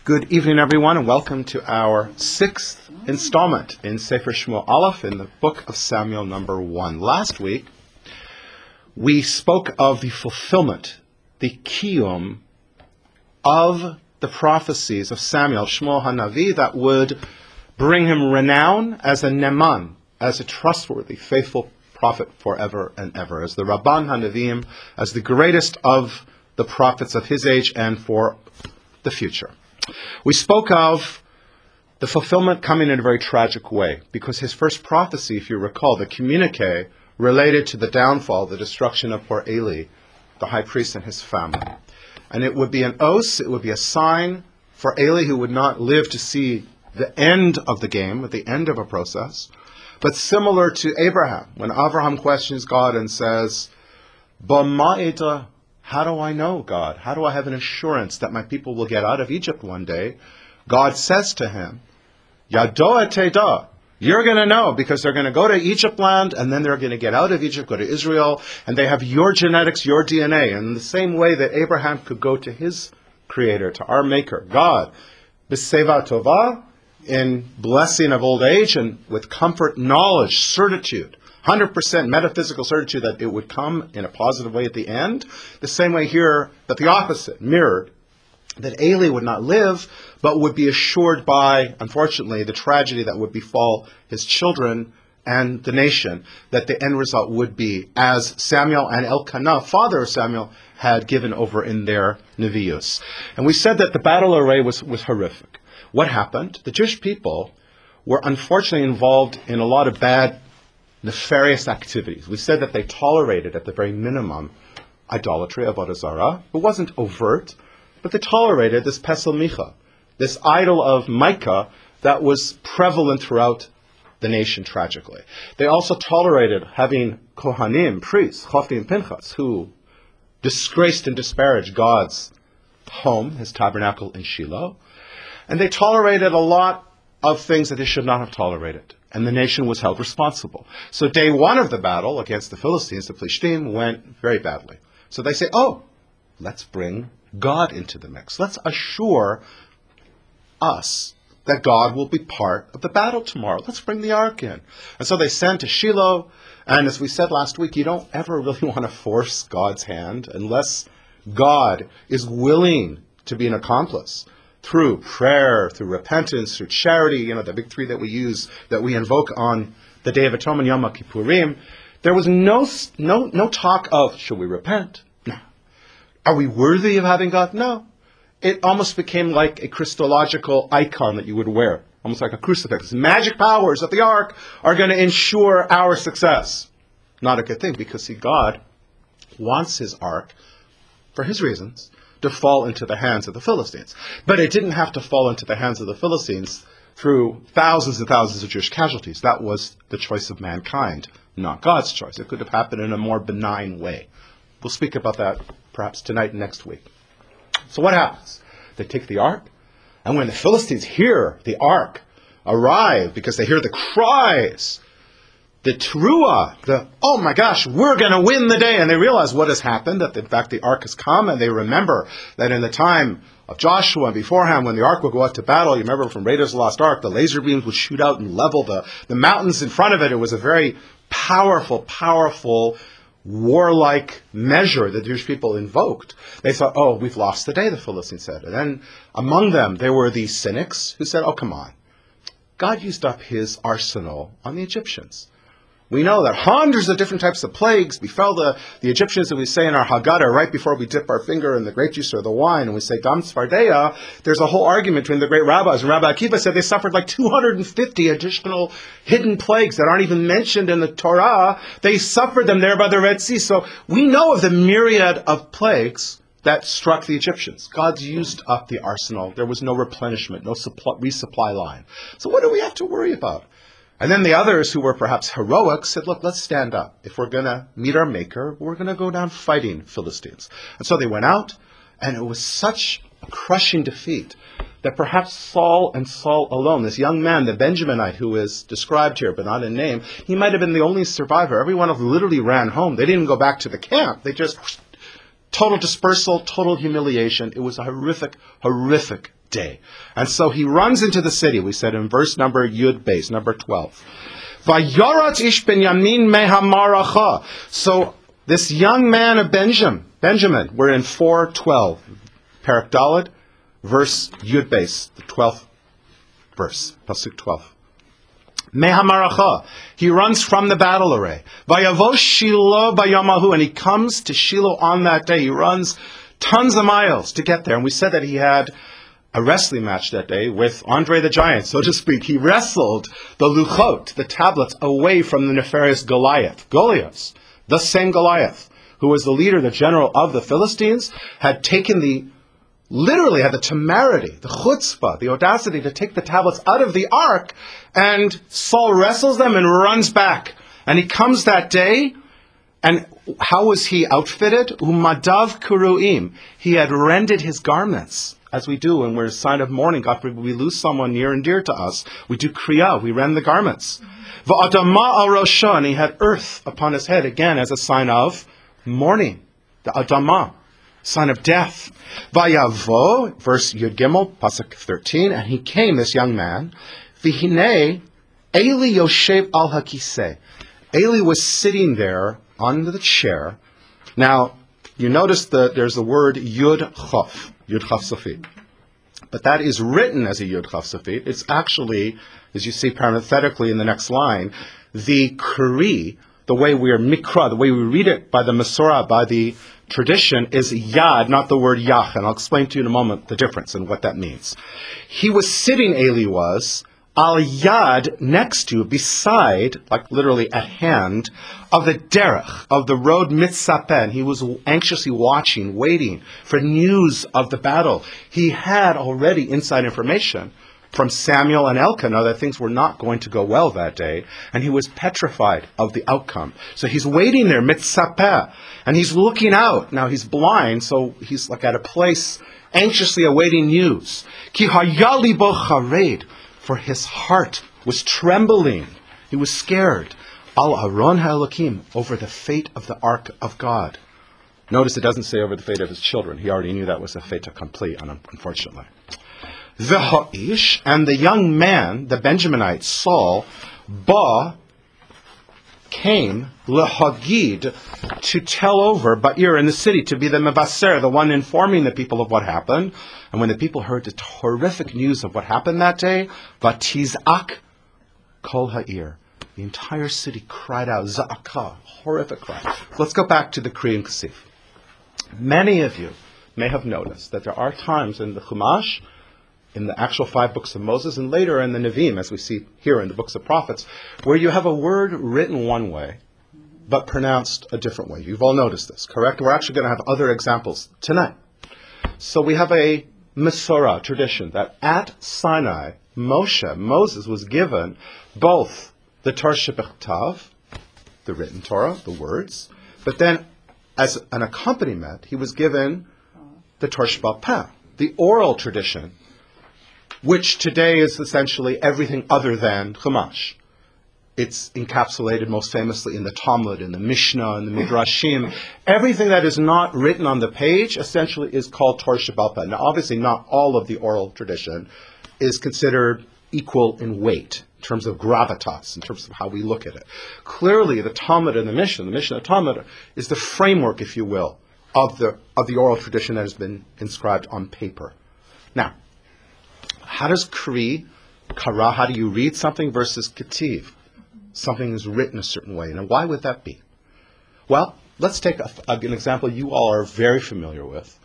Good evening, everyone, and welcome to our sixth installment in Sefer Shmuel Aleph in the book of Samuel number 1. Last week, we spoke of the fulfillment, the kiyum, of the prophecies of Samuel, Shmuel HaNavi, that would bring him renown as a neman, as a trustworthy, faithful prophet forever and ever, as the Rabban HaNaviim, as the greatest of the prophets of his age and for the future. We spoke of the fulfillment coming in a very tragic way, because his first prophecy, if you recall, the communique, related to the downfall, the destruction of poor Eli, the high priest and his family. And it would be an os, it would be a sign for Eli, who would not live to see the end of the game, at the end of a process, but similar to Abraham, when Abraham questions God and says, B'ma'ita, how do I know, God? How do I have an assurance that my people will get out of Egypt one day? God says to him, Yadoa Teda, you're going to know, because they're going to go to Egypt land, and then they're going to get out of Egypt, go to Israel, and they have your genetics, your DNA. And in the same way that Abraham could go to his Creator, to our Maker, God, B'seva Tova, in blessing of old age, and with comfort, knowledge, certitude, 100% metaphysical certitude that it would come in a positive way at the end. The same way here, that the opposite, mirrored, that Eli would not live, but would be assured by, unfortunately, the tragedy that would befall his children and the nation, that the end result would be as Samuel and Elkanah, father of Samuel, had given over in their Nevius. And we said that the battle array was horrific. What happened? The Jewish people were unfortunately involved in a lot of bad, nefarious activities. We said that they tolerated, at the very minimum, idolatry, avodah zarah. It wasn't overt, but they tolerated this Pesel Micha, this idol of Micah that was prevalent throughout the nation, tragically. They also tolerated having Kohanim, priests, Chofni and Pinchas, who disgraced and disparaged God's home, his tabernacle in Shiloh. And they tolerated a lot of things that they should not have tolerated. And the nation was held responsible. So day one of the battle against the Philistines, the Plishtim, went very badly. So they say, let's bring God into the mix. Let's assure us that God will be part of the battle tomorrow. Let's bring the ark in. And so they send to Shiloh. And as we said last week, you don't ever really want to force God's hand unless God is willing to be an accomplice. Through prayer, through repentance, through charity, the big three that we use, that we invoke on the Day of Atonement, Yom Kippurim, there was no talk of, should we repent? No. Are we worthy of having God? No. It almost became like a Christological icon that you would wear, almost like a crucifix. Magic powers of the ark are going to ensure our success. Not a good thing, because see, God wants his ark, for his reasons, to fall into the hands of the Philistines. But it didn't have to fall into the hands of the Philistines through thousands and thousands of Jewish casualties. That was the choice of mankind, not God's choice. It could have happened in a more benign way. We'll speak about that perhaps tonight and next week. So what happens? They take the ark, and when the Philistines hear the ark arrive, because they hear the cries, the teruah, oh my gosh, we're going to win the day. And they realize what has happened, that in fact the ark has come, and they remember that in the time of Joshua and beforehand, when the ark would go out to battle, you remember from Raiders of the Lost Ark, the laser beams would shoot out and level the mountains in front of it. It was a very powerful, warlike measure the Jewish people invoked. They thought, we've lost the day, the Philistines said. And then among them, there were these cynics who said, come on. God used up his arsenal on the Egyptians. We know that hundreds of different types of plagues befell the Egyptians, and we say in our Haggadah, right before we dip our finger in the grape juice or the wine, and we say Gam Tzfardeya, there's a whole argument between the great rabbis. And Rabbi Akiva said they suffered like 250 additional hidden plagues that aren't even mentioned in the Torah. They suffered them there by the Red Sea. So we know of the myriad of plagues that struck the Egyptians. God's used up the arsenal. There was no replenishment, no resupply line. So what do we have to worry about? And then the others, who were perhaps heroic, said, look, let's stand up. If we're going to meet our Maker, we're going to go down fighting Philistines. And so they went out, and it was such a crushing defeat that perhaps Saul and Saul alone, this young man, the Benjaminite who is described here but not in name, he might have been the only survivor. Every one of them literally ran home. They didn't go back to the camp. They just total dispersal, total humiliation. It was a horrific day. And so he runs into the city, we said in verse number Yud Beis, number 12. Vayorat ish Benyamin mehamaracha. So this young man of Benjamin, we're in 4:12, Perek Daled, verse Yud Beis, the 12th verse, pasuk 12. Mehamaracha. He runs from the battle array. Vayavo Shiloh bayamahu, and he comes to Shiloh on that day. He runs tons of miles to get there. And we said that he had a wrestling match that day with Andre the Giant, so to speak. He wrestled the luchot, the tablets, away from the nefarious Goliath, the same Goliath, who was the leader, the general of the Philistines, literally had the temerity, the chutzpah, the audacity to take the tablets out of the ark, and Saul wrestles them and runs back. And he comes that day, and how was he outfitted? Umadav kuruim. He had rended his garments, as we do when we're a sign of mourning. God forbid we lose someone near and dear to us. We do kriyah, we rend the garments. Va'adama al rosha, and he had earth upon his head, again as a sign of mourning. The adama, sign of death. Vayavo, verse Yud Gimel, pasuk 13, and he came, this young man, v'hinei Eli yoshev al hakiseh. Eli was sitting there on the chair. Now, you notice that there's the word Yud Chaf Sofit. But that is written as a Yud Chaf Sofit. It's actually, as you see parenthetically in the next line, the Kri, the way we are Mikra, the way we read it by the Masorah, by the tradition, is Yad, not the word Yach. And I'll explain to you in a moment the difference and what that means. He was sitting, Eli was, al yad, next to, beside, like literally at hand, of the derech, of the road mitzapeh. He was anxiously watching, waiting for news of the battle. He had already inside information from Samuel and Elkanah that things were not going to go well that day, and he was petrified of the outcome. So he's waiting there, mitzapeh, and he's looking out. Now he's blind, so he's like at a place anxiously awaiting news. Ki hayali bo chared. For his heart was trembling. He was scared. Al Aron HaElokim, over the fate of the Ark of God. Notice it doesn't say over the fate of his children. He already knew that was a fait accompli, unfortunately. V'ha'ish, and the young man, the Benjaminite, Saul, came lehagid, to tell over Ba'ir in the city, to be the mevaser, the one informing the people of what happened. And when the people heard the horrific news of what happened that day, vatizak kol ha'ir, the entire city cried out, za'aka, horrific cry. Let's go back to the Kri and Kasif. Many of you may have noticed that there are times in the Chumash, in the actual 5 books of Moses, and later in the Nevi'im, as we see here in the books of prophets, where you have a word written one way, but pronounced a different way. You've all noticed this, correct? We're actually going to have other examples tonight. So we have a Masorah tradition that at Sinai, Moses was given both the Torah Shebechtav, the written Torah, the words, but then as an accompaniment, he was given the Torah Sheba'al Peh, the oral tradition, which today is essentially everything other than Chumash. It's encapsulated most famously in the Talmud, in the Mishnah, in the Midrashim. Everything that is not written on the page essentially is called Torah Sheba'al Peh. Now, obviously, not all of the oral tradition is considered equal in weight, in terms of gravitas, in terms of how we look at it. Clearly, the Talmud and the Mishnah Talmud, is the framework, if you will, of the oral tradition that has been inscribed on paper. Now, how does Kri, Kara, how do you read something versus Ketiv? Something is written a certain way. Now, why would that be? Well, let's take an example you all are very familiar with.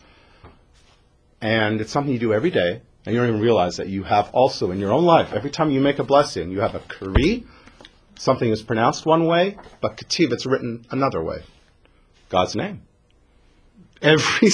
And it's something you do every day, and you don't even realize that you have also in your own life. Every time you make a blessing, you have a Kri, something is pronounced one way, but Ketiv, it's written another way. God's name. We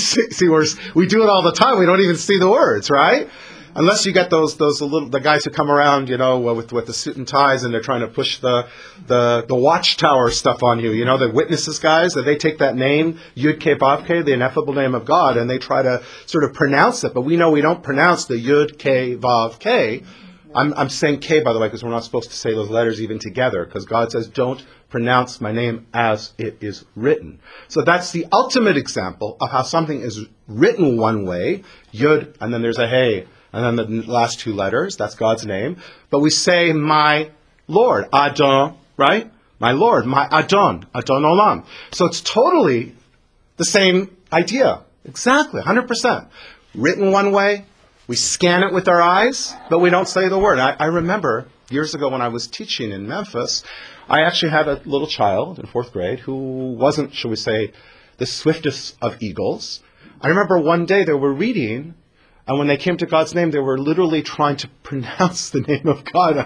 do it all the time. We don't even see the words, right? Unless you get the guys who come around, with the suit and ties, and they're trying to push the watchtower stuff on you. The witnesses guys, that they take that name, Yud Ke Vav Ke, the ineffable name of God, and they try to sort of pronounce it. But we know we don't pronounce the Yud Ke Vav Ke. I'm saying K, by the way, because we're not supposed to say those letters even together, because God says, don't pronounce my name as it is written. So that's the ultimate example of how something is written one way, Yud, and then there's a Hey, and then the last two letters, that's God's name. But we say, my Lord, Adon, right? My Lord, my Adon, Adon Olam. So it's totally the same idea. Exactly, 100%. Written one way, we scan it with our eyes, but we don't say the word. I remember years ago when I was teaching in Memphis, I actually had a little child in 4th grade who wasn't, shall we say, the swiftest of eagles. I remember one day they were reading, and when they came to God's name, they were literally trying to pronounce the name of God.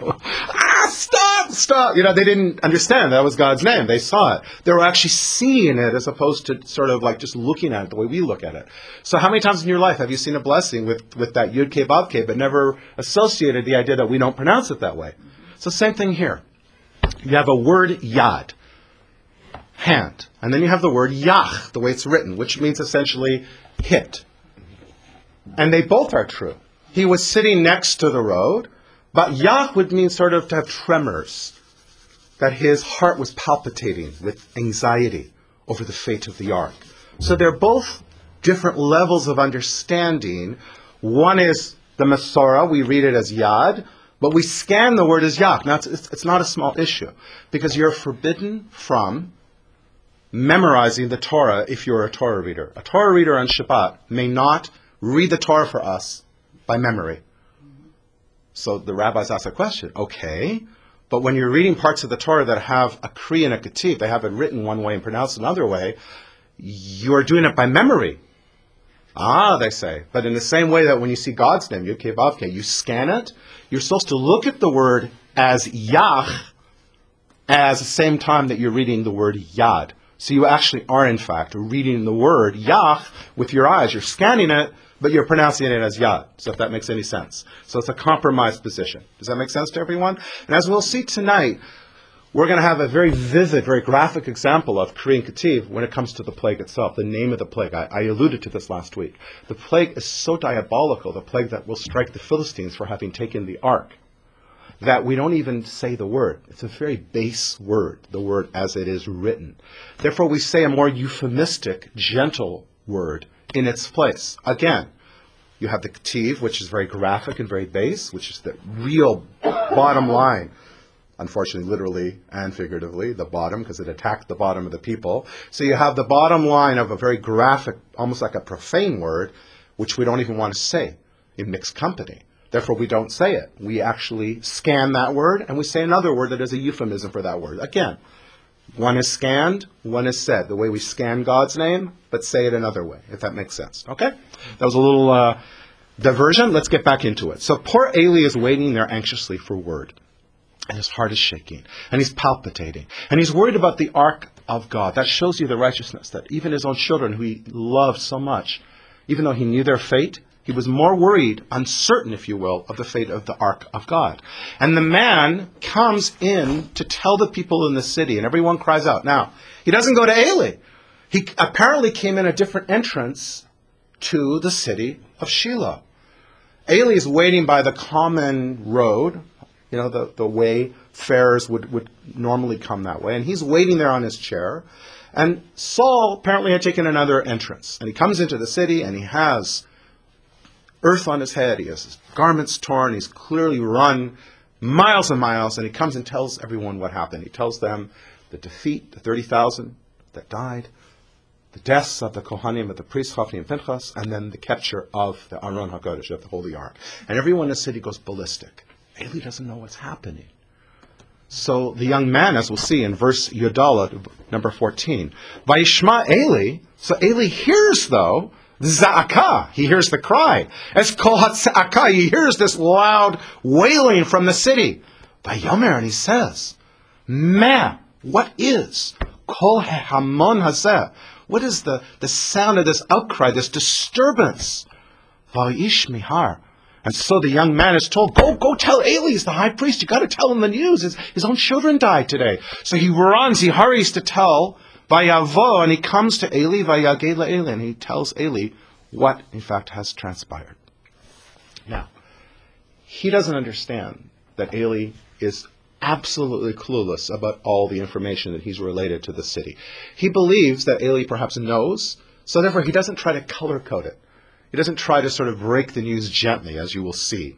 Stop! You know, they didn't understand that was God's name. They saw it. They were actually seeing it as opposed to sort of like just looking at it the way we look at it. So how many times in your life have you seen a blessing with that Yud Ke Vav Ke, but never associated the idea that we don't pronounce it that way? So same thing here. You have a word yad, hand, and then you have the word yach, the way it's written, which means essentially hit. And they both are true. He was sitting next to the road, but yach would mean sort of to have tremors, that his heart was palpitating with anxiety over the fate of the ark. So they're both different levels of understanding. One is the Masorah, we read it as yad, but we scan the word as yach. Now it's not a small issue, because you're forbidden from memorizing the Torah if you're a Torah reader. A Torah reader on Shabbat may not read the Torah for us by memory. So the rabbis ask a question, okay, but when you're reading parts of the Torah that have a Kri and a Ketiv, they have it written one way and pronounced another way, you're doing it by memory. They say, but in the same way that when you see God's name, Yud Ke Vav Ke, you scan it, you're supposed to look at the word as Yach as the same time that you're reading the word Yad. So you actually are, in fact, reading the word Yach with your eyes. You're scanning it, but you're pronouncing it as Yad. So if that makes any sense. So it's a compromised position. Does that make sense to everyone? And as we'll see tonight, we're going to have a very vivid, very graphic example of Kri and Ketiv when it comes to the plague itself, the name of the plague. I alluded to this last week. The plague is so diabolical, the plague that will strike the Philistines for having taken the ark, that we don't even say the word. It's a very base word, the word as it is written. Therefore, we say a more euphemistic, gentle word in its place. Again, you have the Ketiv, which is very graphic and very base, which is the real bottom line. Unfortunately, literally and figuratively, the bottom, because it attacked the bottom of the people. So you have the bottom line of a very graphic, almost like a profane word, which we don't even want to say in mixed company. Therefore, we don't say it. We actually scan that word, and we say another word that is a euphemism for that word. Again, one is scanned, one is said. The way we scan God's name, but say it another way, if that makes sense. Okay? That was a little diversion. Let's get back into it. So poor Eli is waiting there anxiously for word. And his heart is shaking, and he's palpitating, and he's worried about the ark of God. That shows you the righteousness, that even his own children, who he loved so much, even though he knew their fate, he was more worried, uncertain, if you will, of the fate of the ark of God. And the man comes in to tell the people in the city, and everyone cries out. Now, he doesn't go to Eli. He apparently came in a different entrance to the city of Shiloh. Eli is waiting by the common road, you know, the way farers would normally come that way. And he's waiting there on his chair. And Saul apparently had taken another entrance. And he comes into the city, and he has earth on his head. He has his garments torn. He's clearly run miles and miles. And he comes and tells everyone what happened. He tells them the defeat, the 30,000 that died, the deaths of the Kohanim, of the priests, Hophni and Pinchas, and then the capture of the Aron HaKodesh, of the Holy Ark. And everyone in the city goes ballistic. Eli doesn't know what's happening. So the young man, as we'll see in verse Yodala, number 14, Vayishma Eli, so Eli hears, though, Za'akah, he hears the cry. As Kol HaTza'akah, he hears this loud wailing from the city. Vayomer, and he says, Meh, what is Kol HaHamon Hazeh? What is the sound of this outcry, this disturbance? Vayish Mihar. And so the young man is told, go tell Eli, he's the high priest. You got to tell him the news. His own children died today. So he runs, he hurries to tell Vayavo, and he comes to Eli, Vayageh Eli, and he tells Eli what, in fact, has transpired. Now, he doesn't understand that Eli is absolutely clueless about all the information that he's related to the city. He believes that Eli perhaps knows, so therefore he doesn't try to color code it. He doesn't try to sort of break the news gently, as you will see.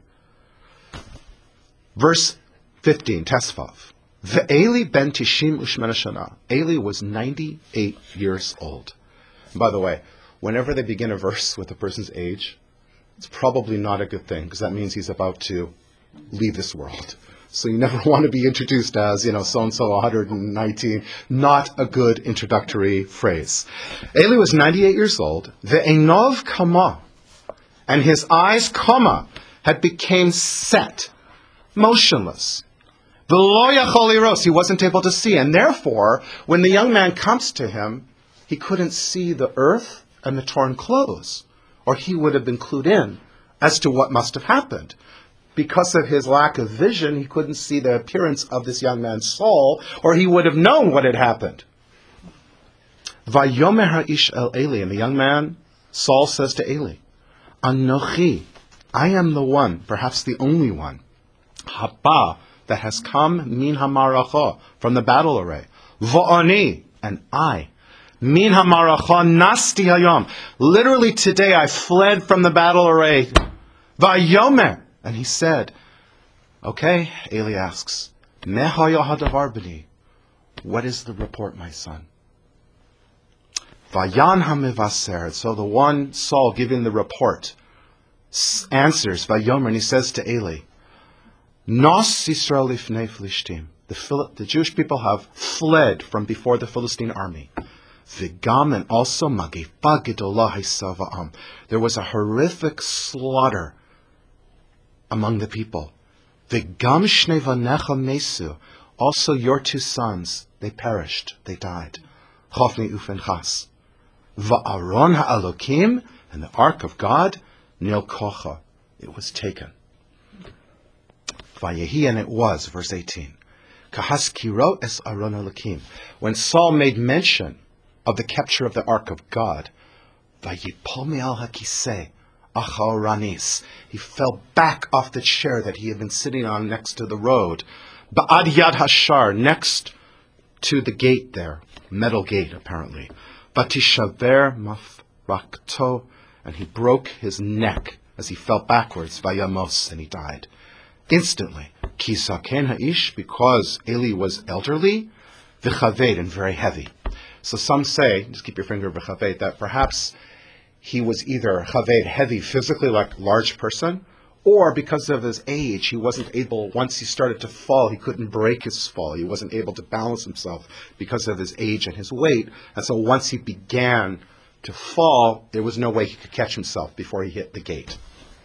Verse 15, Tesvav. Ve'eli ben tishim u'shmena shana. Eli was 98 years old. And by the way, whenever they begin a verse with a person's age, it's probably not a good thing, because that means he's about to leave this world. So you never want to be introduced as, so-and-so 119. Not a good introductory phrase. Eli was 98 years old. Ve'enov kama. And his eyes, kama, had became set, motionless. V'lo yachol liros. He wasn't able to see. And therefore, when the young man comes to him, he couldn't see the earth and the torn clothes, or he would have been clued in as to what must have happened. Because of his lack of vision, he couldn't see the appearance of this young man's soul, or he would have known what had happened. Vayomer ha'ish el Eli, and the young man, Saul, says to Eli, Anochi, I am the one, perhaps the only one, haba, that has come min hamaracha, from the battle array. Va'ani, and I, min hamaracha nasti hayom. Literally today I fled from the battle array. Vayomer. And he said, okay, Eli asks, Mehaya hadavar b'ni. What is the report, my son? Vayan hamivaser. So the one, Saul, giving the report, answers, Vayomer, and he says to Eli, Nos Yisrael lifnei Filishtim. The Jewish people have fled from before the Philistine army. Vigam, and also Magifa gedolah haisava'am. There was a horrific slaughter among the people. Vigam shnei vanecha mesu. Also your two sons, they perished, they died. Chofni ufenchas. Va'aron ha'alokim, and the ark of God, nilkocha. It was taken. Vayehi, and it was, verse 18. Kahaskiro es aron ha'alokim. When Saul made mention of the capture of the ark of God, Vayipol me'al hakiseh, Acharoranis. He fell back off the chair that he had been sitting on next to the road. Ba'ad yad hashar, next to the gate there, metal gate apparently. Batishaver mafrakto, and he broke his neck as he fell backwards. Vayamos, and he died instantly. Kisaken ha'ish, because Eli was elderly, v'chaved, and very heavy. So some say, just keep your finger v'chaved, that perhaps he was either chaved, heavy physically, like a large person, or because of his age, he wasn't able, once he started to fall, he couldn't break his fall. He wasn't able to balance himself because of his age and his weight. And so once he began to fall, there was no way he could catch himself before he hit the gate.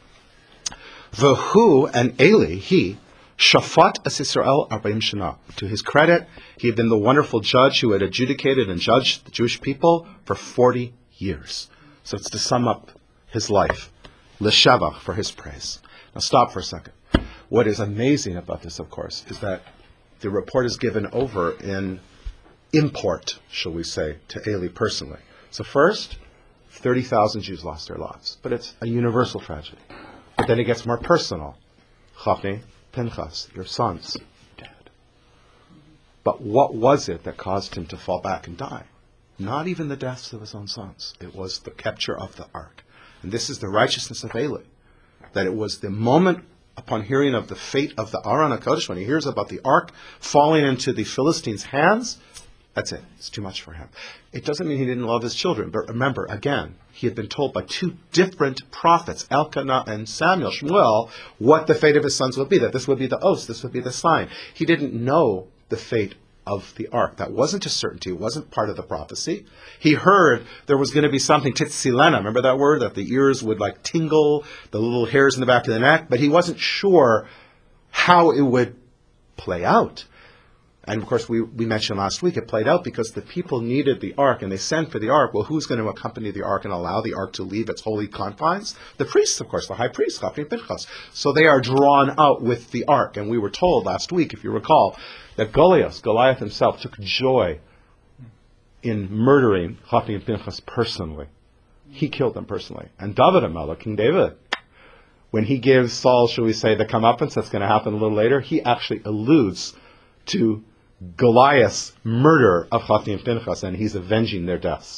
V'hu, and Eli, he, Shafat as Yisrael 40 shana. To his credit, he had been the wonderful judge who had adjudicated and judged the Jewish people for 40 years. So it's to sum up his life. L'shavach, for his praise. Now stop for a second. What is amazing about this, of course, is that the report is given over in import, shall we say, to Eli personally. So first, 30,000 Jews lost their lives. But it's a universal tragedy. But then it gets more personal. Chafni, Pinchas, your sons, dead. But what was it that caused him to fall back and die? Not even the deaths of his own sons. It was the capture of the ark. And this is the righteousness of Eli. That it was the moment upon hearing of the fate of the Aron HaKodesh, when he hears about the ark falling into the Philistines' hands, that's it. It's too much for him. It doesn't mean he didn't love his children. But remember, again, he had been told by two different prophets, Elkanah and Samuel, Shmuel, what the fate of his sons would be. That this would be the oath, this would be the sign. He didn't know the fate of the ark. That wasn't a certainty. It wasn't part of the prophecy. He heard there was going to be something, titzilena, remember that word? That the ears would like tingle, the little hairs in the back of the neck, but he wasn't sure how it would play out. And of course, we mentioned last week, it played out because the people needed the ark, and they sent for the ark. Well, who's going to accompany the ark and allow the ark to leave its holy confines? The priests, of course, the high priest, Chafni and Pinchas. So they are drawn out with the ark. And we were told last week, if you recall, that Goliath himself, took joy in murdering Chafni and Pinchas personally. He killed them personally. And David HaMelech, King David, when he gives Saul, shall we say, the comeuppance that's going to happen a little later, he actually alludes to Goliath's murder of Chafni and Pinchas, and he's avenging their deaths.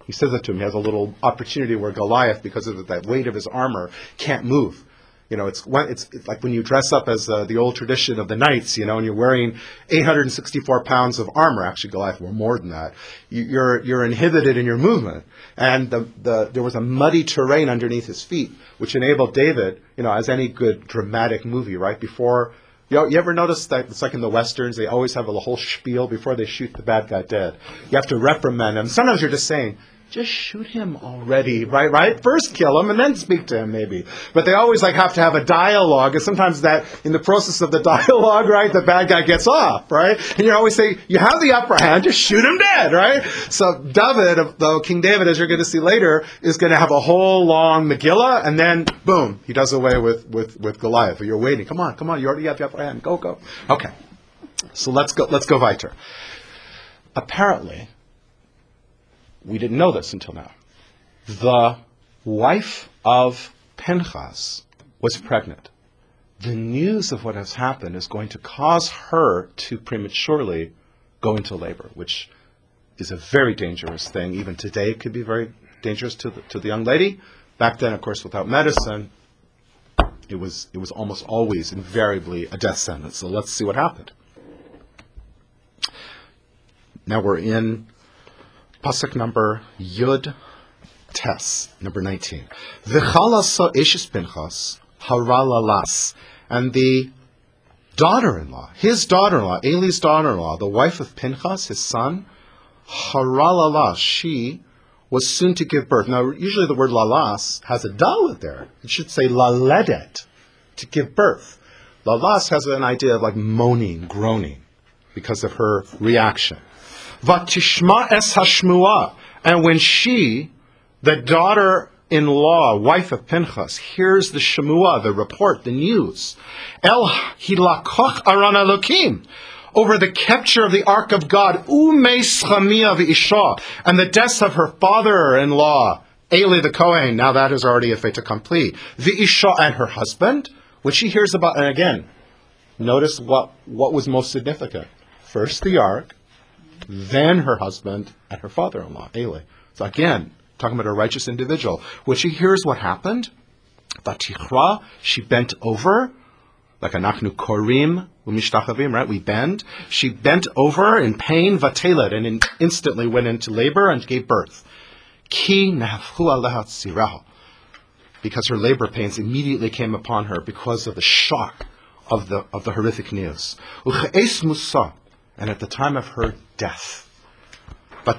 He says that to him. He has a little opportunity where Goliath, because of that weight of his armor, can't move. It's like when you dress up as the old tradition of the knights, and you're wearing 864 pounds of armor. Actually, Goliath wore more than that. You're inhibited in your movement. And there was a muddy terrain underneath his feet, which enabled David, as any good dramatic movie, right? Before, you ever notice that it's like in the Westerns, they always have a whole spiel before they shoot the bad guy dead. You have to reprimand him. Sometimes you're just saying, just shoot him already, right? First kill him and then speak to him, maybe. But they always have to have a dialogue, and sometimes that, in the process of the dialogue, right, the bad guy gets off, right? And you always say, you have the upper hand, just shoot him dead, right? So David, though King David, as you're going to see later, is going to have a whole long Megillah, and then, boom, he does away with Goliath. But you're waiting. Come on, you already have the upper hand. Go. Okay. So let's go weiter. Apparently, we didn't know this until now. The wife of Pinchas was pregnant. The news of what has happened is going to cause her to prematurely go into labor, which is a very dangerous thing. Even today, it could be very dangerous to the young lady. Back then, of course, without medicine, it was almost always invariably a death sentence. So let's see what happened. Now we're in Pasuk number Yud Tes, number 19. V'chalasa eshes Pinchas haralalas, and the daughter-in-law, his daughter-in-law, Eli's daughter-in-law, the wife of Pinchas, his son, haralalas, she was soon to give birth. Now, usually the word lalas has a dalet there. It should say laledet, to give birth. Lalas has an idea of like moaning, groaning, because of her reaction. Vatishma es hashmua, and when she, the daughter-in-law, wife of Pinchas, hears the shemua, the report, the news, el hilakoch aran elokim, over the capture of the ark of God, umeis chamia v'isha, and the deaths of her father-in-law, Eli the Kohen. Now that is already a fait accompli. V'isha, and her husband, which she hears about, and again, notice what was most significant. First the ark, then her husband and her father-in-law, Eli. So again, talking about a righteous individual. When she hears what happened, Vatichra, she bent over, like anachnu korim u'mishtachavim, right? We bend. She bent over in pain, vatelet, and instantly went into labor and gave birth. Ki nehafchu aleha tziraha, because her labor pains immediately came upon her because of the shock of the horrific news. Uche'es musa, and at the time of her death, all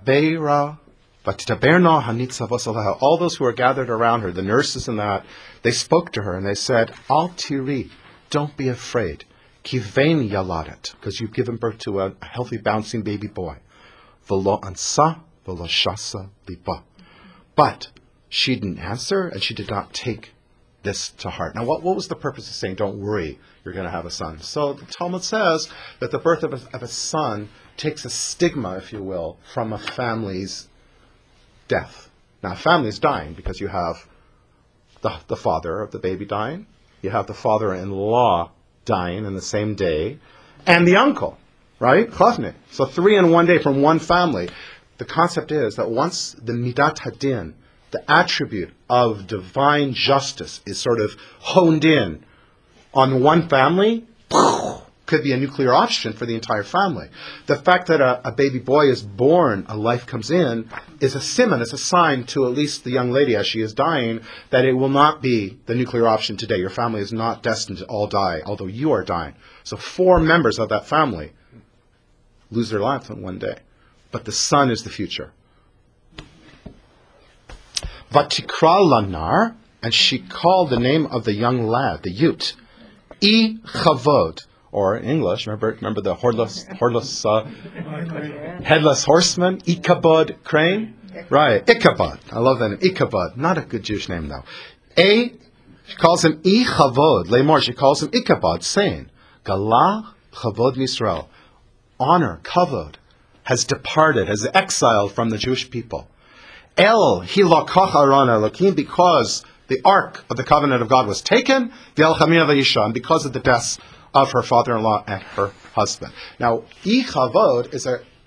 those who were gathered around her, the nurses and that, they spoke to her and they said, Al tiri, don't be afraid. Kivein yaladet, because you've given birth to a healthy, bouncing baby boy. V'lo ansa, v'lo shasa liba. But she didn't answer and she did not take this to heart. Now, what was the purpose of saying, don't worry, you're going to have a son? So the Talmud says that the birth of a son takes a stigma, if you will, from a family's death. Now, a family is dying because you have the father of the baby dying, you have the father-in-law dying in the same day, and the uncle, right? Chafne. So 3 in one day from one family. The concept is that once the midat hadin, the attribute of divine justice, is sort of honed in on one family, could be a nuclear option for the entire family. The fact that a baby boy is born, a life comes in, is a simon, it's a sign to at least the young lady as she is dying, that it will not be the nuclear option today. Your family is not destined to all die, although you are dying. So 4 members of that family lose their lives in one day. But the son is the future. Vatikra lanar, and she called the name of the young lad, the Yut, I Chavod, or in English, remember the headless horseman, Ichabod crane? Right, Ichabod. I love that name, Ichabod. Not a good Jewish name, though. She calls him I Chavod, Lemor, she calls him Ichabod, saying, Galah Chavod Yisrael, honor, Kavod, has departed, has exiled from the Jewish people. El hilakach aran elokim, because the ark of the covenant of God was taken, v'el chamia v'yisha, and because of the deaths of her father-in-law and her husband. Now, I chavod is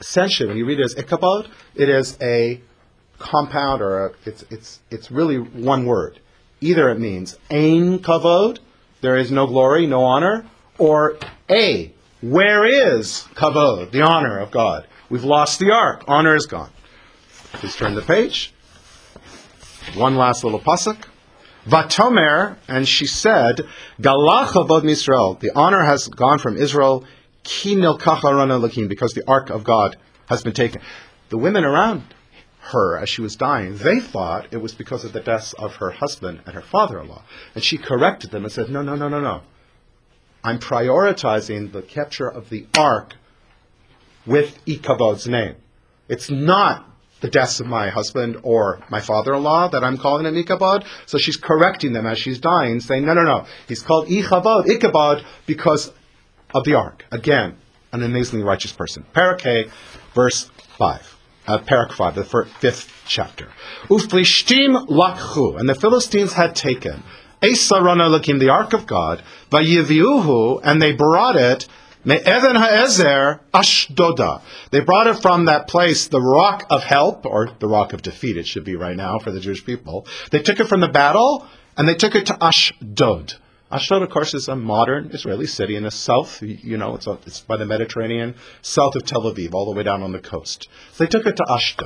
essentially, when you read it as Ichabod, it is a compound, or it's really one word. Either it means Ein Kavod, there is no glory, no honor, or A, where is Kavod, the honor of God? We've lost the ark, honor is gone. Please turn the page. One last little pasuk. Vatomer, and she said, Galach Kavod Misrael, the honor has gone from Israel, Ki nilkach aron Elokim, because the ark of God has been taken. The women around her, as she was dying, they thought it was because of the deaths of her husband and her father-in-law. And she corrected them and said, no. I'm prioritizing the capture of the ark with Ichabod's name. It's not the deaths of my husband or my father-in-law that I'm calling him Ichabod. So she's correcting them as she's dying, saying, no. He's called Ichabod, because of the ark. Again, an amazingly righteous person. Parak verse 5. Parak 5, the fifth chapter. Uflishtim lakhu, and the Philistines had taken Esaron Elokim, the ark of God, vayiviuhu, and they brought it me'even ha'ezer Ashdoda. They brought it from that place, the rock of help, or the rock of defeat, it should be right now for the Jewish people. They took it from the battle, and they took it to Ashdod. Ashdod, of course, is a modern Israeli city in the south. It's by the Mediterranean, south of Tel Aviv, all the way down on the coast. So they took it to Ashdod.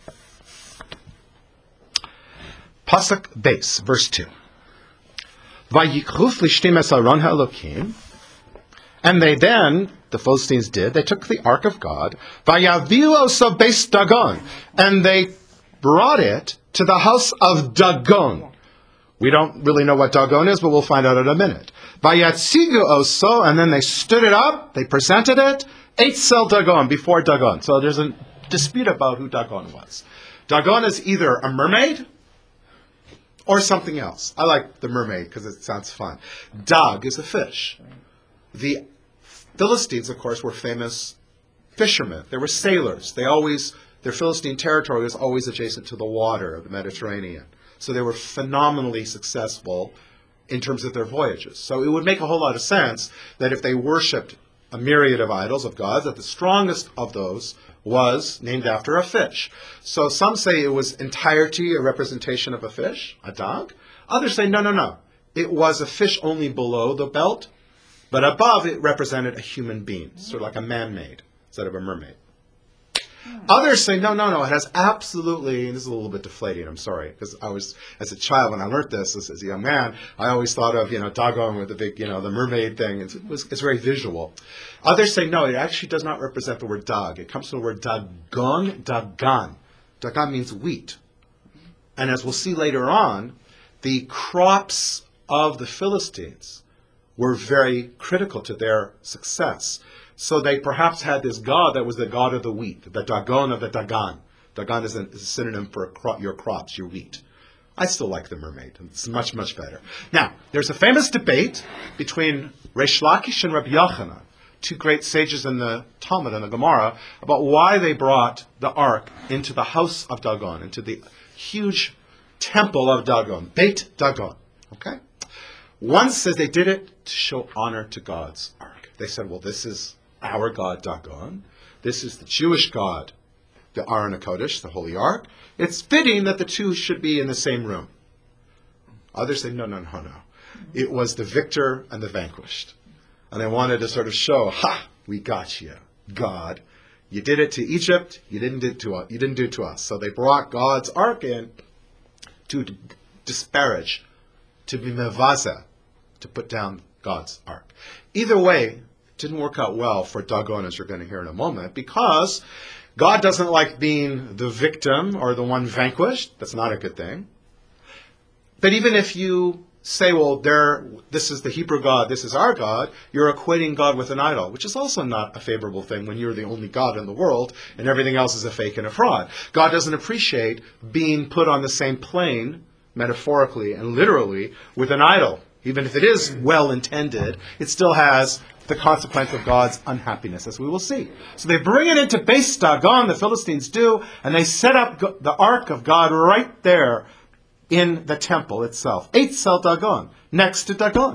Pasuk base, verse 2. Vayikhu Flishtim es Aron ha'Elokim, and they then, the Philistines did, they took the ark of God, Vayaviu oso beis Dagon, and they brought it to the house of Dagon. We don't really know what Dagon is, but we'll find out in a minute. Vayatzigu oso, and then they stood it up, they presented it, Eitzel Dagon, before Dagon. So there's a dispute about who Dagon was. Dagon is either a mermaid or something else. I like the mermaid because it sounds fun. Dag is a fish. The Philistines, of course, were famous fishermen. They were sailors. Their Philistine territory was always adjacent to the water of the Mediterranean. So they were phenomenally successful in terms of their voyages. So it would make a whole lot of sense that if they worshipped a myriad of idols, of gods, that the strongest of those was named after a fish. So some say it was entirety a representation of a fish, a dag. Others say, no. It was a fish only below the belt, but above it represented a human being, sort of like a man-made instead of a mermaid. Others say, no, it has absolutely, and this is a little bit deflating, I'm sorry, because I was, as a child, when I learned this, as a young man, I always thought of, Dagon with the big, the mermaid thing. It's very visual. Others say, no, it actually does not represent the word dag. It comes from the word dagon, dagan. Dagan means wheat. And as we'll see later on, the crops of the Philistines were very critical to their success. So they perhaps had this god that was the god of the wheat, the Dagon of the Dagan. Dagan is a synonym for your crops, your wheat. I still like the mermaid. It's much, much better. Now, there's a famous debate between Reish Lakish and Rabbi Yochanan, two great sages in the Talmud and the Gemara, about why they brought the ark into the house of Dagon, into the huge temple of Dagon, Beit Dagon. Okay? One says they did it to show honor to God's ark. They said, well, this is our God Dagon. This is the Jewish God, the Aron HaKodesh, the Holy Ark. It's fitting that the two should be in the same room. Others say, no. It was the victor and the vanquished. And they wanted to sort of show, we got you, God. You did it to Egypt, you didn't do it to us. So they brought God's Ark in to disparage, to be mevaza, to put down God's Ark. Either way, didn't work out well for Dagon, as you're going to hear in a moment, because God doesn't like being the victim or the one vanquished. That's not a good thing. But even if you say, well, this is the Hebrew God, this is our God, you're equating God with an idol, which is also not a favorable thing when you're the only God in the world and everything else is a fake and a fraud. God doesn't appreciate being put on the same plane, metaphorically and literally, with an idol. Even if it is well-intended, it still has the consequence of God's unhappiness, as we will see. So they bring it into Beis Dagon, the Philistines do, and they set up the Ark of God right there in the temple itself. Eitzel Dagon, next to Dagon.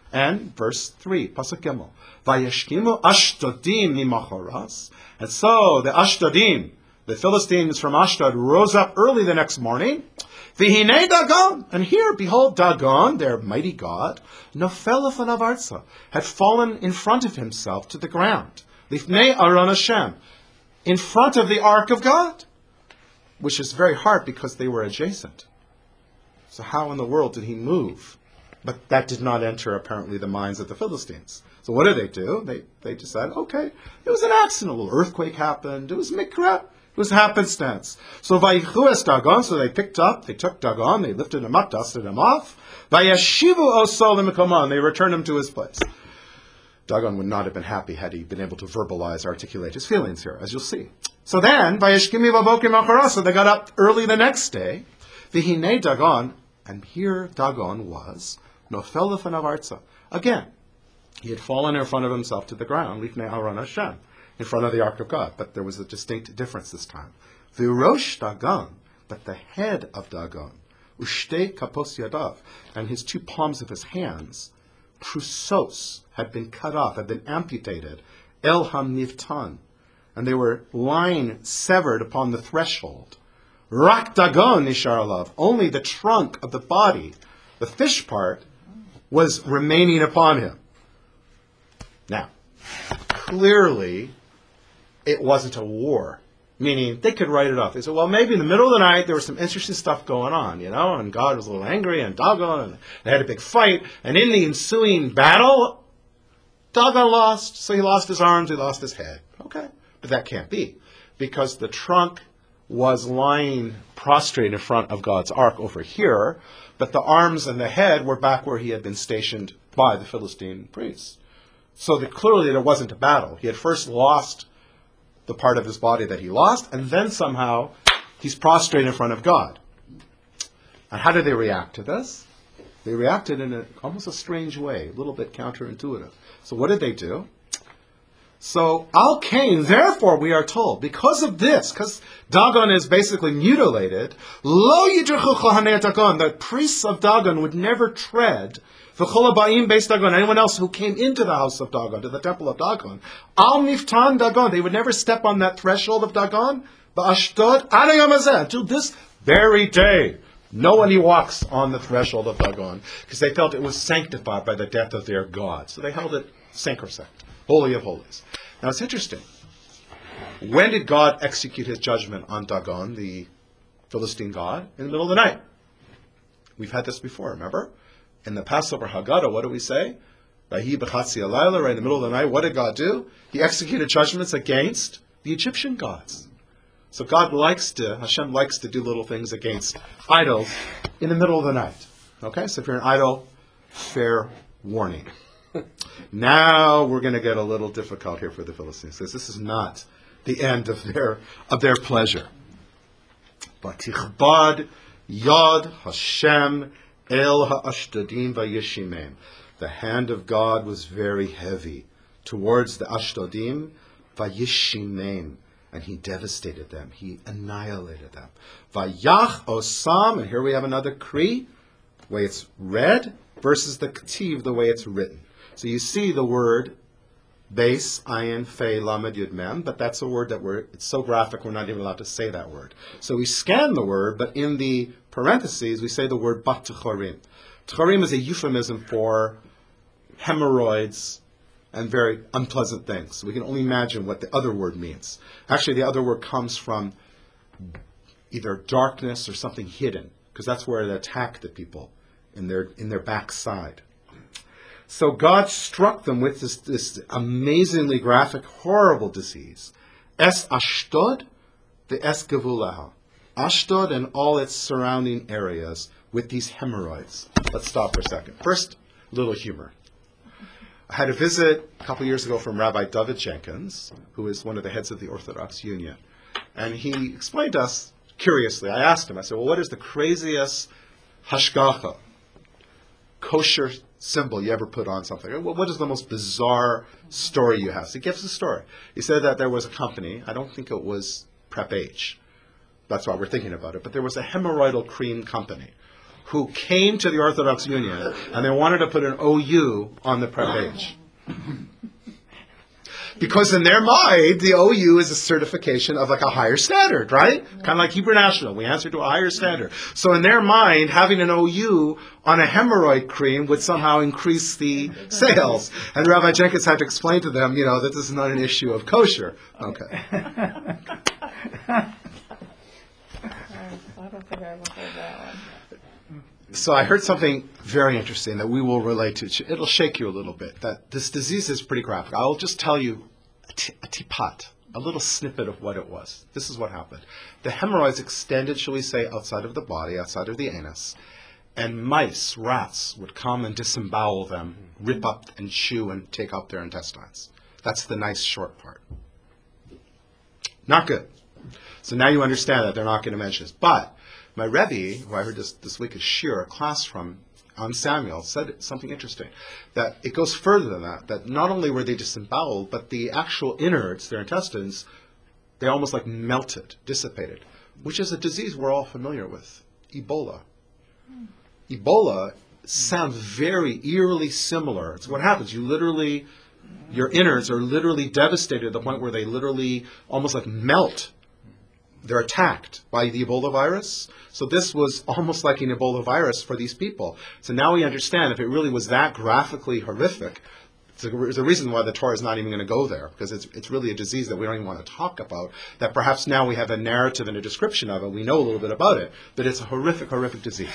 And verse 3, Pasuk Gimel, Vayeshkimu Ashdodim mimachoras. And so the Ashdodim, the Philistines from Ashdod, rose up early the next morning. V'hinei Dagon. And here, behold, Dagon, their mighty god, Nofel lefanav artza, had fallen in front of himself to the ground. Lifnei Aron Hashem, in front of the ark of God, which is very hard because they were adjacent. So how in the world did he move? But that did not enter, apparently, the minds of the Philistines. So what do? They decided, okay, it was an accident. A little earthquake happened. It was mikra. It was happenstance. So vayichu es Dagon, so they took Dagon, they lifted him up, dusted him off. Vayashivu oso l'mekomo, and they returned him to his place. Dagon would not have been happy had he been able to verbalize, articulate his feelings here, as you'll see. So then, vayashkimi v'bokim acharas, so they got up early the next day. V'hinei Dagon, and here Dagon was, Nofel lefanav artza. Again, he had fallen in front of himself to the ground, lifnei Aron Hashem, in front of the ark of God. But there was a distinct difference this time. V'rosh Dagon, but the head of Dagon, ushtei kapos yadav, and his two palms of his hands, trusos, had been cut off, had been amputated, el hamnivtan, and they were lying severed upon the threshold. Rak Dagon nishar alav, only the trunk of the body, the fish part, was remaining upon him. Now, clearly, it wasn't a war. Meaning, they could write it off. They said, well, maybe in the middle of the night, there was some interesting stuff going on, and God was a little angry, and Dagon, and they had a big fight, and in the ensuing battle, Dagon lost, so he lost his arms, he lost his head. Okay, but that can't be, because the trunk was lying prostrate in front of God's ark over here, but the arms and the head were back where he had been stationed by the Philistine priests. So clearly there wasn't a battle. He had first lost the part of his body that he lost, and then somehow he's prostrate in front of God. And how did they react to this? They reacted in almost a strange way, a little bit counterintuitive. So what did they do? So, Al Cain, therefore, we are told, because of this, because Dagon is basically mutilated, Lo yidruchu kohanei Dagon, the priests of Dagon would never tread, v'chol ha'ba'im beis Dagon, anyone else who came into the house of Dagon, to the temple of Dagon, Al niftan Dagon, they would never step on that threshold of Dagon, ba'ashdod ad hayom hazeh, until this very day. No one walks on the threshold of Dagon, because they felt it was sanctified by the death of their God. So they held it sacrosanct. Holy of Holies. Now it's interesting. When did God execute his judgment on Dagon, the Philistine god? In the middle of the night. We've had this before, remember? In the Passover Haggadah, what do we say? Vahi b'chatzi alayla, right in the middle of the night, what did God do? He executed judgments against the Egyptian gods. So Hashem likes to do little things against idols in the middle of the night. Okay, so if you're an idol, fair warning. Now we're going to get a little difficult here for the Philistines, because this is not the end of their pleasure. Vatichbad yad Hashem el ha'ashdodim vayishimem. The hand of God was very heavy towards the Ashdodim, vayishimem, and he devastated them. He annihilated them. Vayach osam, and here we have another Kri, the way it's read, versus the Ketiv, the way it's written. So you see the word base, ayin, fe, lamed, yud, mem, but that's a word that it's so graphic we're not even allowed to say that word. So we scan the word, but in the parentheses we say the word bat techorim. Techorim is a euphemism for hemorrhoids and very unpleasant things. So we can only imagine what the other word means. Actually, the other word comes from either darkness or something hidden, because that's where it attacked the people, in their backside. So God struck them with this amazingly graphic, horrible disease. Es Ashdod, the Es Gevulaha. Ashdod and all its surrounding areas with these hemorrhoids. Let's stop for a second. First, a little humor. I had a visit a couple years ago from Rabbi David Jenkins, who is one of the heads of the Orthodox Union. And he explained to us, curiously, I asked him, I said, well, what is the craziest hashgacha, kosher symbol you ever put on something? What is the most bizarre story you have? So he gives a story. He said that there was a company, I don't think it was Prep H, that's why we're thinking about it, but there was a hemorrhoidal cream company who came to the Orthodox Union and they wanted to put an OU on the prep page. Because in their mind, the OU is a certification of like a higher standard, right? Kind of like Hebrew National. We answer to a higher standard. So in their mind, having an OU on a hemorrhoid cream would somehow increase the sales. And Rabbi Jenkins had to explain to them, that this is not an issue of kosher. Okay. I don't think I ever heard that one. So I heard something very interesting that we will relate to. It'll shake you a little bit. That this disease is pretty graphic. I'll just tell you a tipat, a little snippet of what it was. This is what happened. The hemorrhoids extended, shall we say, outside of the body, outside of the anus, and mice, rats, would come and disembowel them, rip up and chew and take out their intestines. That's the nice short part. Not good. So now you understand that they're not going to mention this. But my Rebbe, who I heard this week at Shir, a class from on Samuel, said something interesting, that it goes further than that not only were they disemboweled, but the actual innards, their intestines, they almost like melted, dissipated, which is a disease we're all familiar with, Ebola. Ebola sounds very eerily similar. It's what happens. Your innards are literally devastated to the point where they literally almost like melt. They're attacked by the Ebola virus. So this was almost like an Ebola virus for these people. So now we understand if it really was that graphically horrific, there's a reason why the Torah is not even going to go there, because it's really a disease that we don't even want to talk about, that perhaps now we have a narrative and a description of it, we know a little bit about it, but it's a horrific, horrific disease.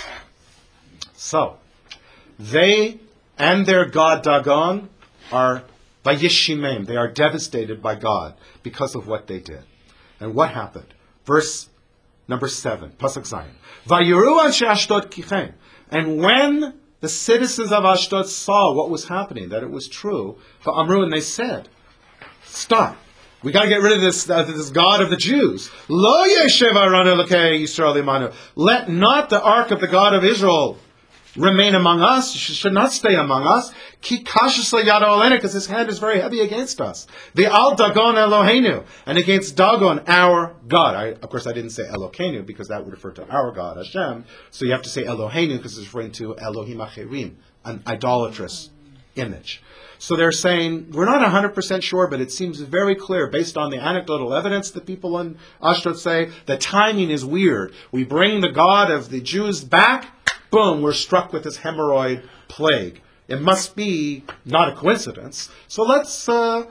So, they and their god Dagon are vayishimem, they are devastated by God because of what they did. And what happened? Verse number 7, Pasuk Zayin. Vayiru anshe Ashdod kichem. And when the citizens of Ashdod saw what was happening, that it was true, va'amru, and they said, stop. We got to get rid of this God of the Jews. Lo yeshev aron Elokei Yisrael imanu. Let not the ark of the God of Israel remain among us, should not stay among us. Ki kashus yado alenu, because his hand is very heavy against us. The al Dagon Eloheinu, and against Dagon, our God. Of course, I didn't say Elokeinu, because that would refer to our God, Hashem. So you have to say Eloheinu, because it's referring to Elohim Acherim, an idolatrous image. So they're saying, we're not 100% sure, but it seems very clear, based on the anecdotal evidence that people in Ashdod say, the timing is weird. We bring the God of the Jews back, boom, we're struck with this hemorrhoid plague. It must be not a coincidence. So let's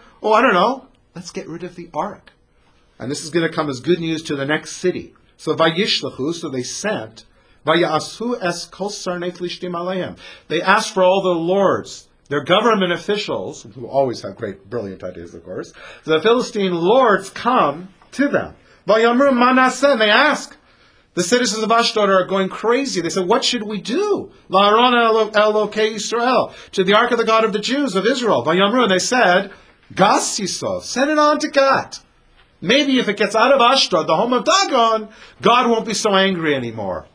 get rid of the ark. And this is going to come as good news to the next city. So vayishlachu, so they sent, vayasu es kol sarnei Filishtim aleim. They asked for all the lords, their government officials, who always have great, brilliant ideas, of course. The Philistine lords come to them. Vayamru manaseh, and they ask. The citizens of Ashdod are going crazy. They said, what should we do? La'aron Elokei Yisrael, to the ark of the God of the Jews of Israel. Vayamru, and they said, Gas Yisrael, send it on to Gat. Maybe if it gets out of Ashdod, the home of Dagon, God won't be so angry anymore.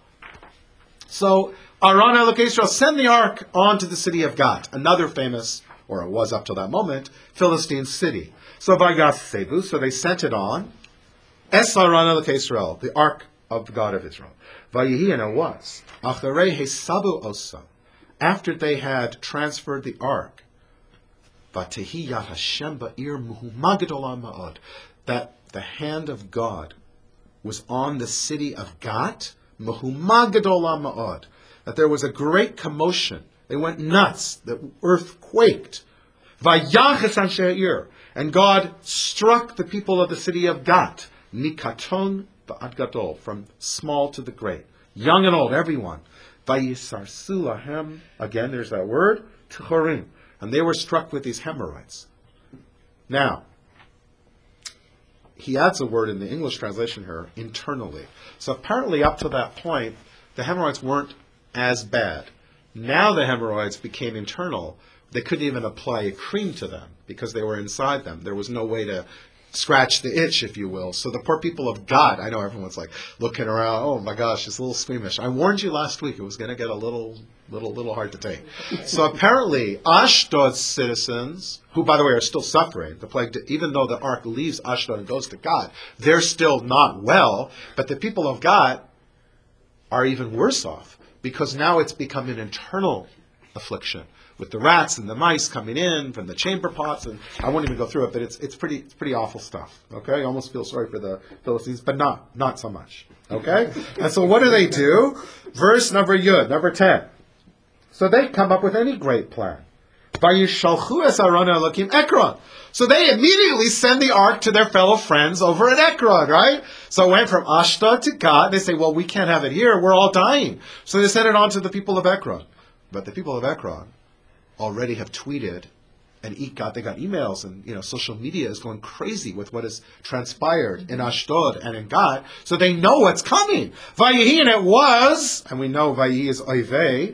So, Aron Elokei Yisrael, send the ark on to the city of Gat, another famous, or it was up to that moment, Philistine city. So, Vagas Sevu, so they sent it on. Es Aron Elokei Yisrael, the ark of the God of Israel. Vayihi, and it was, Acharei Hesabu Osa, after they had transferred the ark, Vatehi Yad Hashem Ba'ir Muhuma Gedolah Ma'od, that the hand of God was on the city of Gat, Muhuma Gedolah Ma'od, that there was a great commotion. They went nuts. The earth quaked. Vayaches Anshe Ha'ir, and God struck the people of the city of Gat, Mikaton Ba'ad Gadol, from small to the great, young and old, everyone. Vayisarsu lahem, again, there's that word, Tchorim, and they were struck with these hemorrhoids. Now, he adds a word in the English translation here, internally. So apparently up to that point, the hemorrhoids weren't as bad. Now the hemorrhoids became internal. They couldn't even apply a cream to them because they were inside them. There was no way to scratch the itch, if you will. So the poor people of God, I know everyone's like looking around, oh my gosh, it's a little squeamish. I warned you last week it was going to get a little hard to take. So apparently Ashdod's citizens, who by the way are still suffering, the plague, even though the ark leaves Ashdod and goes to God, they're still not well, but the people of God are even worse off because now it's become an internal affliction, with the rats and the mice coming in from the chamber pots, and I won't even go through it, but it's pretty awful stuff. Okay, I almost feel sorry for the Philistines, but not so much. Okay, and so what do? Verse number 10. So they come up with any great plan. Vayishalchu es Aaron Elokim Ekron. So they immediately send the ark to their fellow friends over at Ekron, right? So it went from Ashdod to Gat. They say, well, we can't have it here. We're all dying. So they sent it on to the people of Ekron. But the people of Ekron already have tweeted and they got emails, and social media is going crazy with what has transpired in Ashdod and in Gat. So they know what's coming. Vayihi, and it was, and we know Vayihi is Oivei,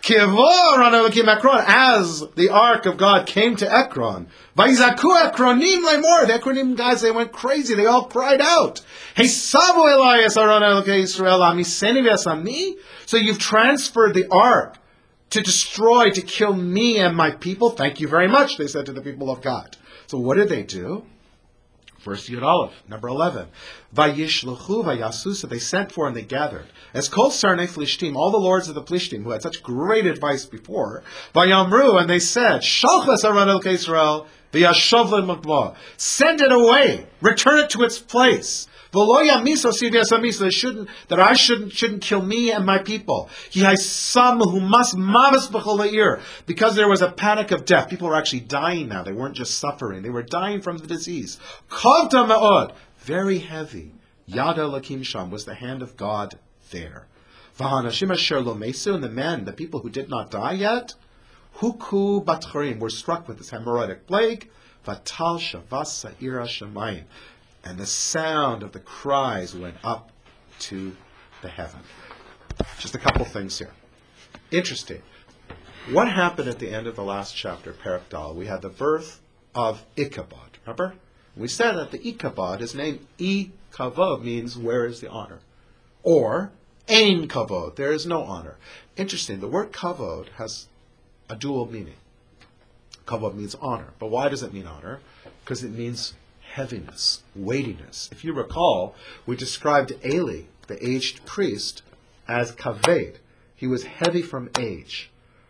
as the ark of God came to Ekron. Vayizaku Ekronim lemor. The Ekronim guys, they went crazy. They all cried out. Hey, Savu Elias Aron Elokei Yisrael Amiseni v'Asami. So you've transferred the ark to destroy, to kill me and my people. Thank you very much, they said to the people of God. So what did they do? Verse Yud Aleph, number 11. Vayishluchu vayasu, so they sent for and they gathered. As kol sarnei Plishtim, all the lords of the Plishtim, who had such great advice before, vayamru, and they said, Shalchas Aron Elokei Yisrael, v'yashav le'makbah. Send it away. Return it to its place. That I shouldn't kill me and my people. Because there was a panic of death. People were actually dying now. They weren't just suffering. They were dying from the disease. Very heavy. Yada Lakim Sham was the hand of God there. And the men, the people who did not die yet, Huku Batcharim, were struck with this hemorrhoidic plague. Vatal Shavas Sa'ira Shemayim. And the sound of the cries went up to the heaven. Just a couple things here. Interesting. What happened at the end of the last chapter, Perek Dal? We had the birth of Ichabod. Remember? We said that the Ichabod, his name Ikavod, means where is the honor? Or Ein Kavod, there is no honor. Interesting. The word Kavod has a dual meaning. Kavod means honor. But why does it mean honor? Because it means heaviness, weightiness. If you recall, we described Eli, the aged priest, as kaved. He was heavy from age.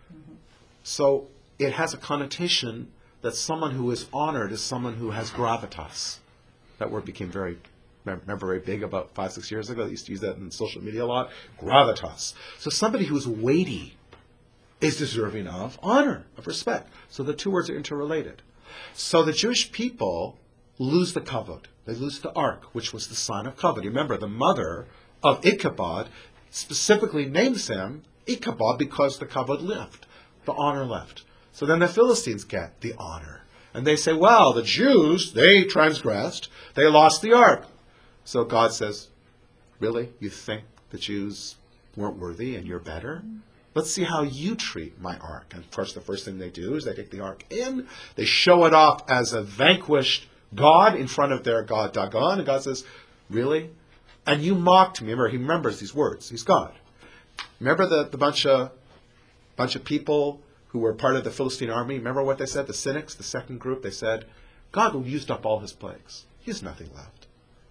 So it has a connotation that someone who is honored is someone who has gravitas. That word became very big about 5-6 years ago. They used to use that in social media a lot. Gravitas. So somebody who is weighty is deserving of honor, of respect. So the two words are interrelated. So the Jewish people lose the kavod. They lose the ark, which was the sign of kavod. Remember, the mother of Ichabod specifically names him Ichabod because the kavod left, the honor left. So then the Philistines get the honor. And they say, well, the Jews, they transgressed, they lost the ark. So God says, really? You think the Jews weren't worthy and you're better? Let's see how you treat my ark. And of course, the first thing they do is they take the ark in, they show it off as a vanquished God in front of their God Dagon, and God says, really? And you mocked me. Remember, he remembers these words. He's God. Remember the bunch of people who were part of the Philistine army? Remember what they said? The cynics, the second group, they said, God used up all his plagues. He has nothing left.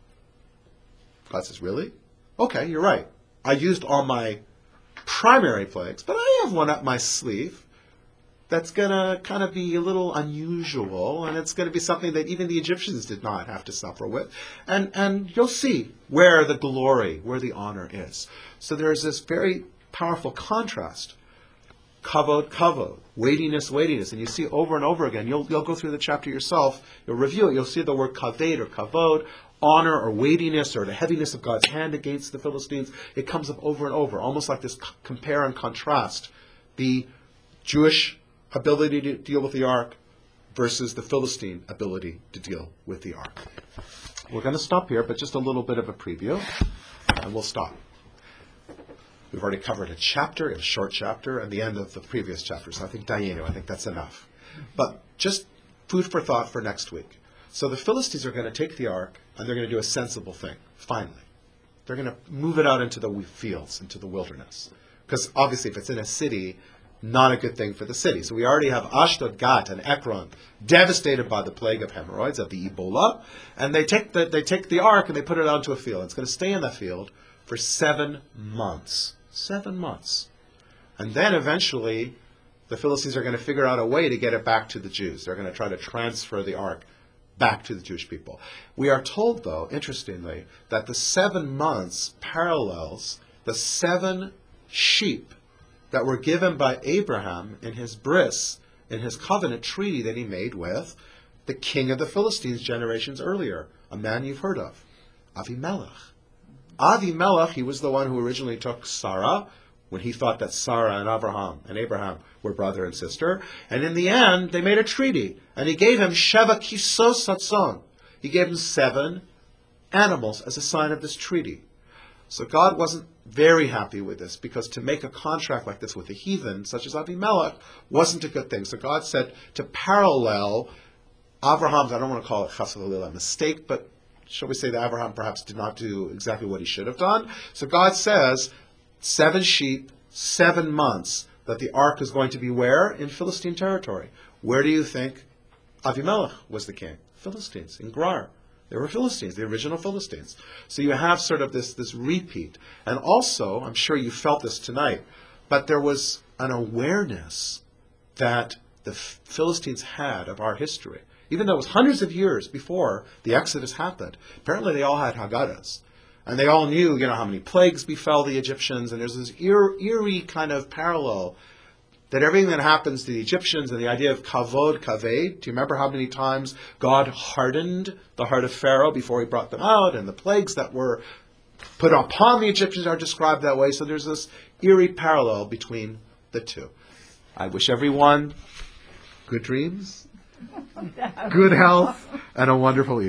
God says, really? Okay, you're right. I used all my primary plagues, but I have one up my sleeve that's going to kind of be a little unusual, and it's going to be something that even the Egyptians did not have to suffer with. And you'll see where the glory, where the honor is. So there's this very powerful contrast. Kavod, weightiness. And you see over and over again, you'll go through the chapter yourself, you'll review it, you'll see the word kaved or kavod, honor or weightiness or the heaviness of God's hand against the Philistines. It comes up over and over, almost like this compare and contrast. The Jewish ability to deal with the ark versus the Philistine ability to deal with the ark. We're going to stop here, but just a little bit of a preview, and we'll stop. We've already covered a chapter, a short chapter, and the end of the previous chapter, so I think that's enough. But just food for thought for next week. So the Philistines are going to take the ark, and they're going to do a sensible thing, finally. They're going to move it out into the fields, into the wilderness. Because obviously if it's in a city, not a good thing for the city. So we already have Ashdod, Gat, and Ekron devastated by the plague of hemorrhoids, of the Ebola, and they take the ark and they put it onto a field. It's going to stay in that field for 7 months. 7 months. And then eventually, the Philistines are going to figure out a way to get it back to the Jews. They're going to try to transfer the ark back to the Jewish people. We are told, though, interestingly, that the 7 months parallels the 7 sheep that were given by Abraham in his bris, in his covenant treaty that he made with the king of the Philistines generations earlier, a man you've heard of, Avimelech. Avimelech, he was the one who originally took Sarah, when he thought that Sarah and Abraham were brother and sister. And in the end, they made a treaty. And he gave him Sheva Kisos Satzon. He gave him 7 animals as a sign of this treaty. So God wasn't very happy with this, because to make a contract like this with a heathen, such as Avimelech, wasn't a good thing. So God said to parallel Abraham's, I don't want to call it chas v'chalila a mistake, but shall we say that Abraham perhaps did not do exactly what he should have done. So God says, 7 sheep, 7 months, that the ark is going to be where? In Philistine territory. Where do you think Avimelech was the king? Philistines, in Gerar. They were Philistines, the original Philistines. So you have sort of this repeat. And also, I'm sure you felt this tonight, but there was an awareness that the Philistines had of our history. Even though it was hundreds of years before the Exodus happened, apparently they all had Haggadahs. And they all knew, how many plagues befell the Egyptians. And there's this eerie kind of parallel that everything that happens to the Egyptians and the idea of kavod, kaved. Do you remember how many times God hardened the heart of Pharaoh before he brought them out? And the plagues that were put upon the Egyptians are described that way. So there's this eerie parallel between the two. I wish everyone good dreams, good health, and a wonderful evening.